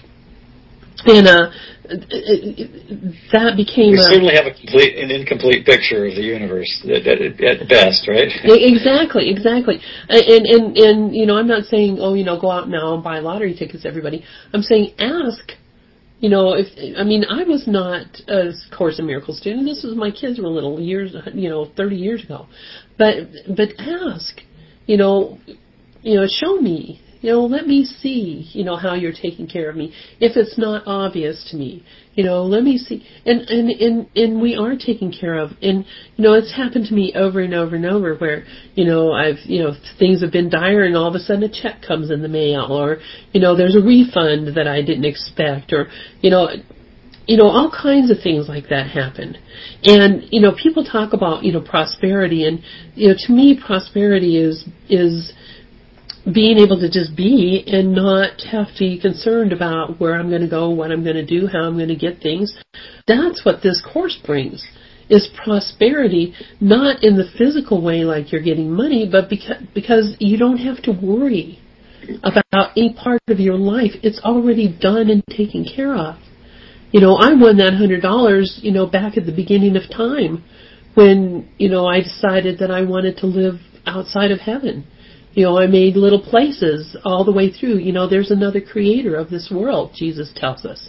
And uh, it, it, that became. You a, certainly have a complete, an incomplete picture of the universe at, at, at best, right? Exactly, exactly. And and and you know, I'm not saying, oh, you know, go out now and buy lottery tickets, everybody. I'm saying ask. You know, if I mean, I was not a Course in Miracles student. This was my kids were little years, you know, thirty years ago. But but ask. You know, you know, show me. You know, let me see, you know, how you're taking care of me. If it's not obvious to me, you know, let me see. And, and, and, and we are taken care of. And, you know, it's happened to me over and over and over where, you know, I've, you know, things have been dire and all of a sudden a check comes in the mail, or, you know, there's a refund that I didn't expect, or, you know, you know, all kinds of things like that happen. And, you know, people talk about, you know, prosperity, and, you know, to me, prosperity is, is, being able to just be and not have to be concerned about where I'm going to go, what I'm going to do, how I'm going to get things. That's what this course brings. is prosperity, not in the physical way like you're getting money, but because, because you don't have to worry about any part of your life. It's already done and taken care of. You know, I won that one hundred dollars, you know, back at the beginning of time when, you know, I decided that I wanted to live outside of heaven. You know, I made little places all the way through. You know, there's another creator of this world, Jesus tells us.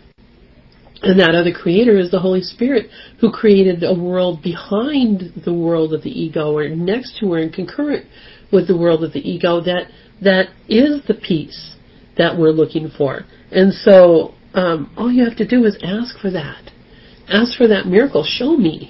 And that other creator is the Holy Spirit, who created a world behind the world of the ego, or next to or and concurrent with the world of the ego, that that is the peace that we're looking for. And so um, all you have to do is ask for that. Ask for that miracle. Show me.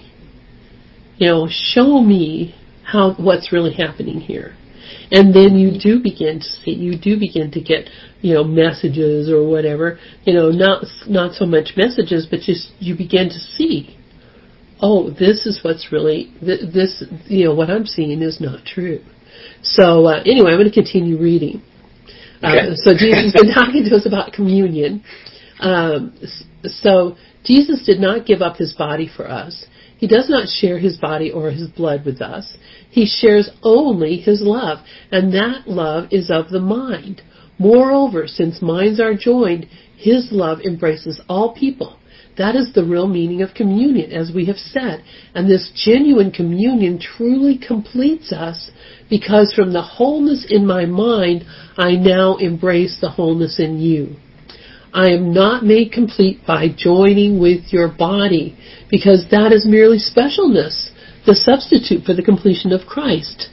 You know, show me how what's really happening here. And then you do begin to see, you do begin to get, you know, messages or whatever, you know, not not so much messages, but just you begin to see, oh, this is what's really, this, you know, what I'm seeing is not true. So uh, anyway, I'm going to continue reading. Okay. Uh, so Jesus has been talking to us about communion. Um, so Jesus did not give up his body for us. He does not share his body or his blood with us. He shares only his love, and that love is of the mind. Moreover, since minds are joined, his love embraces all people. That is the real meaning of communion, as we have said. And this genuine communion truly completes us, because from the wholeness in my mind, I now embrace the wholeness in you. I am not made complete by joining with your body, because that is merely specialness, the substitute for the completion of Christ.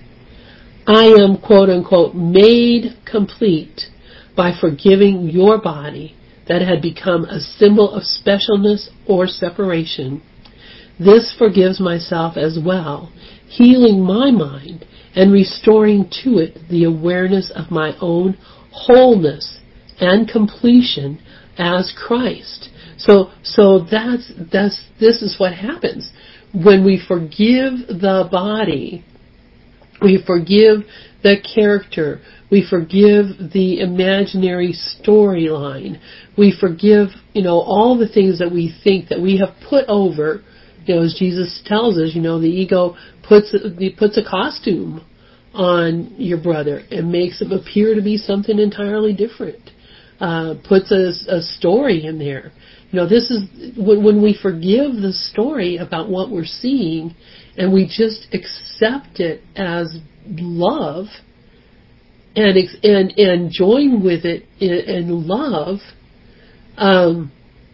I am, quote unquote, made complete by forgiving your body that had become a symbol of specialness or separation. This forgives myself as well, healing my mind and restoring to it the awareness of my own wholeness and completion as Christ. So, so that's, that's, this is what happens. When we forgive the body, we forgive the character, we forgive the imaginary storyline, we forgive, you know, all the things that we think that we have put over, you know, as Jesus tells us, you know, the ego puts, puts a costume on your brother and makes him appear to be something entirely different. Uh, puts a, a story in there. You know, this is when, when we forgive the story about what we're seeing, and we just accept it as love, and and and join with it in, in love. Um,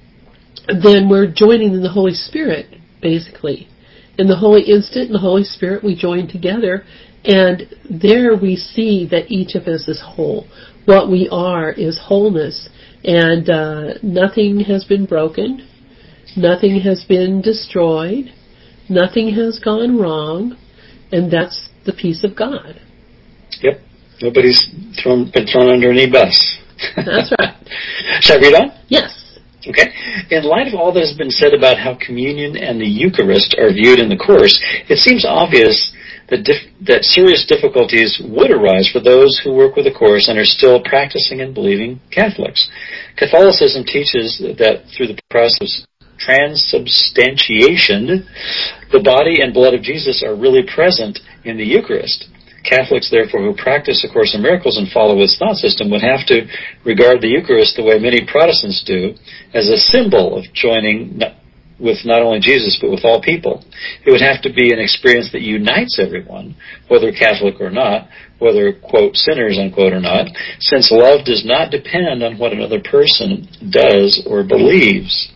then we're joining in the Holy Spirit, basically. In the Holy Instant, in the Holy Spirit, we join together, and there we see that each of us is whole. What we are is wholeness, and uh, nothing has been broken, nothing has been destroyed, nothing has gone wrong, and that's the peace of God. Yep. Nobody's thrown, been thrown under any bus. That's right. Shall I read on? Yes. Okay. In light of all that has been said about how communion and the Eucharist are viewed in the Course, it seems obvious that, dif- that serious difficulties would arise for those who work with the Course and are still practicing and believing Catholics. Catholicism teaches that through the process of transubstantiation, the body and blood of Jesus are really present in the Eucharist. Catholics, therefore, who practice A Course in Miracles and follow its thought system would have to regard the Eucharist the way many Protestants do, as a symbol of joining with not only Jesus, but with all people. It would have to be an experience that unites everyone, whether Catholic or not, whether, quote, sinners, unquote, or not, since love does not depend on what another person does or believes.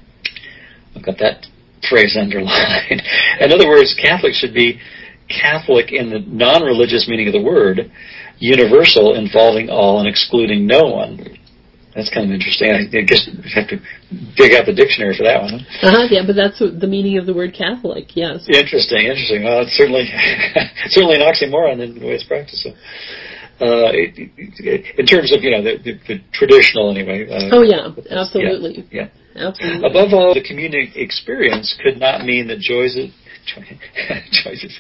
I've got that phrase underlined. In other words, Catholics should be Catholic in the non-religious meaning of the word, universal, involving all and excluding no one. That's kind of interesting. I guess we have to dig out the dictionary for that one. Huh? Uh-huh, yeah, but that's the meaning of the word Catholic, yes. Interesting, interesting. Well, it's certainly, certainly an oxymoron in the way it's practiced. So, uh, in terms of, you know, the, the, the traditional, anyway. Uh, oh, yeah, absolutely. Yeah, yeah. Absolutely. Above all, the community experience could not mean that joys Choices.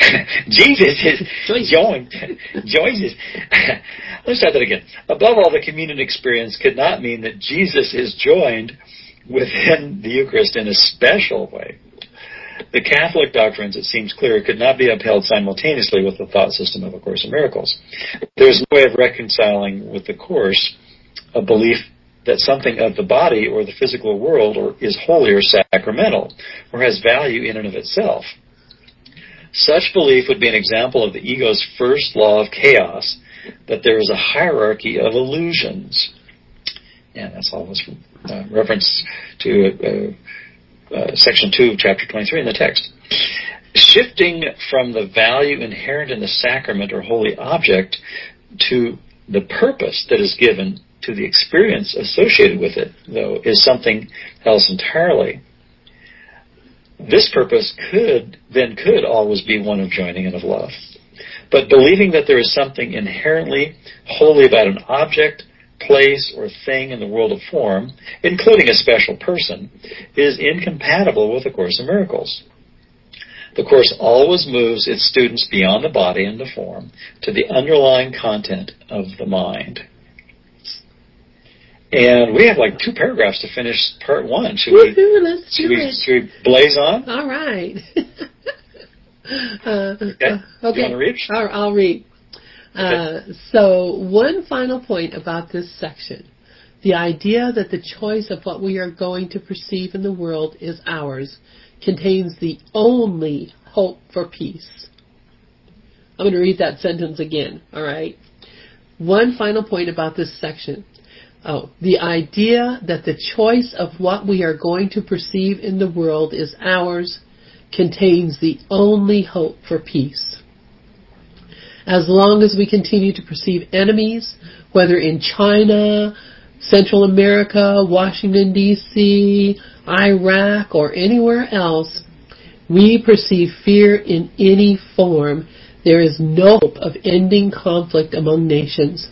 Jesus is joined. Choices. Let's start that again. Above all, the communion experience could not mean that Jesus is joined within the Eucharist in a special way. The Catholic doctrines, it seems clear, could not be upheld simultaneously with the thought system of A Course in Miracles. There's no way of reconciling with the Course a belief that something of the body or the physical world or is holy or sacramental, or has value in and of itself. Such belief would be an example of the ego's first law of chaos, that there is a hierarchy of illusions. And that's all this uh, reference to uh, uh, section two of chapter twenty-three in the text. Shifting from the value inherent in the sacrament or holy object to the purpose that is given to the experience associated with it, though, is something else entirely. This purpose could, then could always be one of joining and of love. But believing that there is something inherently holy about an object, place, or thing in the world of form, including a special person, is incompatible with A Course in Miracles. The Course always moves its students beyond the body and the form to the underlying content of the mind. And we have like two paragraphs to finish part one. Should we, Let's should do we, it. should we blaze on? All right. uh, Okay. uh, okay. You want to read? I'll, I'll read. Uh, so one final point about this section. The idea that the choice of what we are going to perceive in the world is ours contains the only hope for peace. I'm going to read that sentence again, all right? One final point about this section. Oh, the idea that the choice of what we are going to perceive in the world is ours contains the only hope for peace. As long as we continue to perceive enemies, whether in China, Central America, Washington, D C, Iraq, or anywhere else, we perceive fear in any form, there is no hope of ending conflict among nations.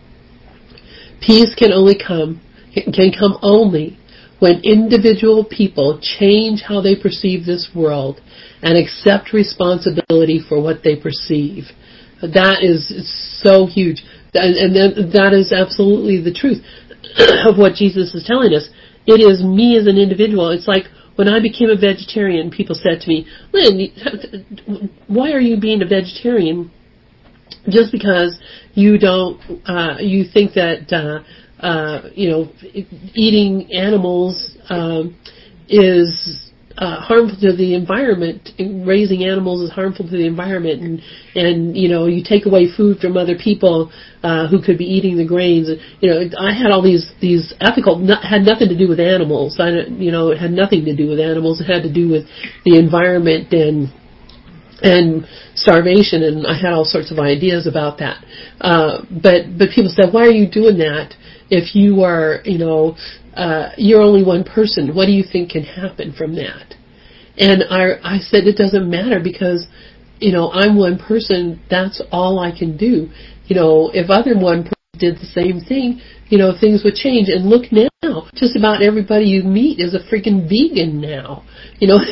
Peace can only come, can come only when individual people change how they perceive this world and accept responsibility for what they perceive. That is so huge. And that is absolutely the truth of what Jesus is telling us. It is me as an individual. It's like when I became a vegetarian, people said to me, Lynn, why are you being a vegetarian? Just because you don't, uh, you think that, uh, uh, you know, eating animals um, is uh, harmful to the environment. Raising animals is harmful to the environment, and and you know, you take away food from other people uh, who could be eating the grains. You know, I had all these these ethical not, had nothing to do with animals. I, you know, it had nothing to do with animals. It had to do with the environment and. and starvation, and I had all sorts of ideas about that. Uh, but but people said, why are you doing that if you are, you know, uh, you're only one person? What do you think can happen from that? And I, I said, it doesn't matter because, you know, I'm one person. That's all I can do. You know, if other one person did the same thing, you know, things would change. And look now, just about everybody you meet is a freaking vegan now. You know,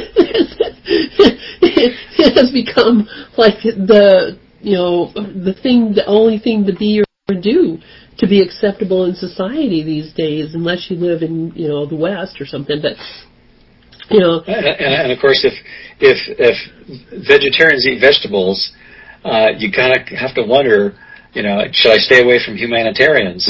it has become like the, you know, the thing, the only thing to be or do to be acceptable in society these days, unless you live in, you know, the West or something. But, you know, and, and, and of course, if if if vegetarians eat vegetables, uh, you kind of have to wonder, you know, should I stay away from humanitarians?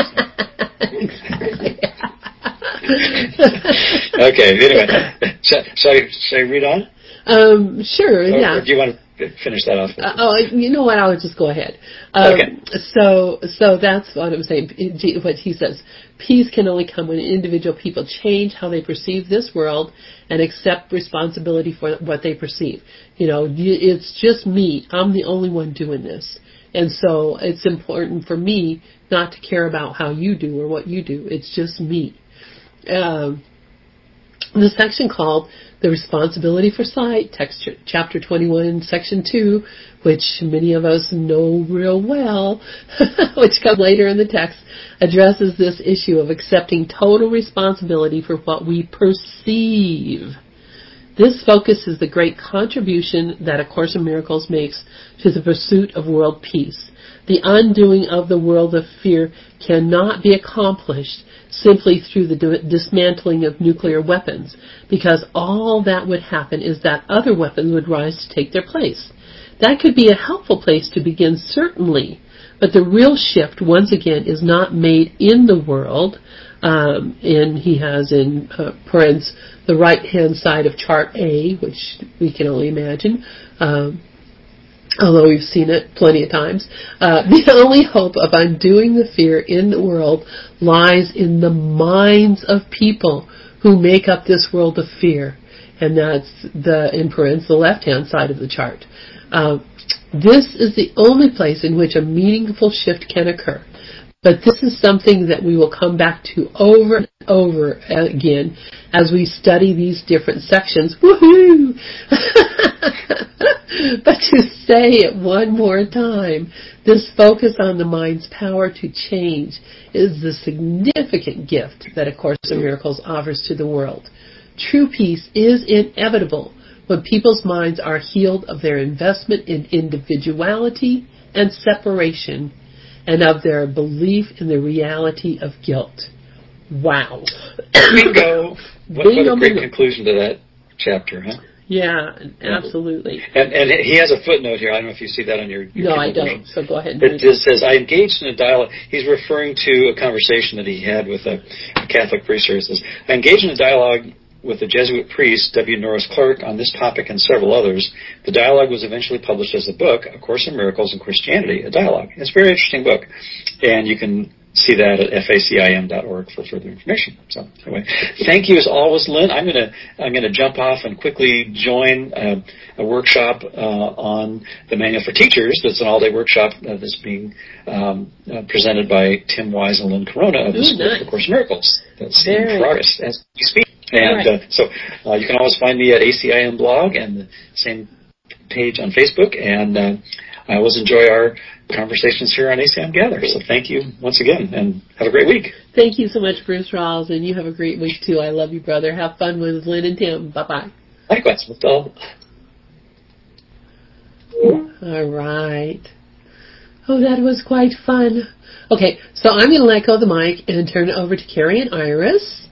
Okay. Anyway, shall, shall, I, shall I read on? Um, sure. Or, yeah. or do you want to finish that off? Uh, oh, you know what? I'll just go ahead. Um, okay. So, so that's what I'm saying. What he says: peace can only come when individual people change how they perceive this world and accept responsibility for what they perceive. You know, it's just me. I'm the only one doing this. And so it's important for me not to care about how you do or what you do. It's just me. Um, the section called The Responsibility for Sight, text, chapter twenty-one, section two, which many of us know real well, which comes later in the text, addresses this issue of accepting total responsibility for what we perceive. This focus is the great contribution that A Course in Miracles makes to the pursuit of world peace. The undoing of the world of fear cannot be accomplished simply through the dismantling of nuclear weapons, because all that would happen is that other weapons would rise to take their place. That could be a helpful place to begin, certainly, but the real shift, once again, is not made in the world. Um, and he has in uh, parentheses the right-hand side of chart A, which we can only imagine, um, although we've seen it plenty of times. Uh, the only hope of undoing the fear in the world lies in the minds of people who make up this world of fear. And that's the, in parentheses, the left-hand side of the chart. Uh, this is the only place in which a meaningful shift can occur. But this is something that we will come back to over and over again as we study these different sections. Woohoo! But to say it one more time, this focus on the mind's power to change is the significant gift that A Course in Miracles offers to the world. True peace is inevitable when people's minds are healed of their investment in individuality and separation, and of their belief in the reality of guilt. Wow. Bingo. What, bingo, what a great bingo. conclusion to that chapter, huh? Yeah, absolutely. And, and he has a footnote here. I don't know if you see that on your, your No, I don't. version. So go ahead and It read just says, I engaged in a dialogue. He's referring to a conversation that he had with a, a Catholic priest here. He says, I engaged in a dialogue with the Jesuit priest, W. Norris Clark, on this topic and several others. The dialogue was eventually published as a book, A Course in Miracles and Christianity, a Dialogue. It's a very interesting book. And you can see that at F A C I M dot org for further information. So anyway, thank you as always, Lynn. I'm gonna I'm gonna jump off and quickly join uh, a workshop uh, on the Manual for Teachers. That's an all-day workshop uh, that's being um, uh, presented by Tim Wise and Lynn Corona of the Ooh, School nice. for A Course in Miracles. That's Very in progress as we speak. And right. uh, so uh, you can always find me at A C I M blog and the same page on Facebook. And uh, I always enjoy our conversations here on A C I M Gather. So thank you once again, and have a great week. Thank you so much, Bruce Rawls, and you have a great week, too. I love you, brother. Have fun with Lynn and Tim. Bye-bye. Likewise. With all. All right. Oh, that was quite fun. Okay, so I'm going to let go of the mic and turn it over to Carrie and Iris.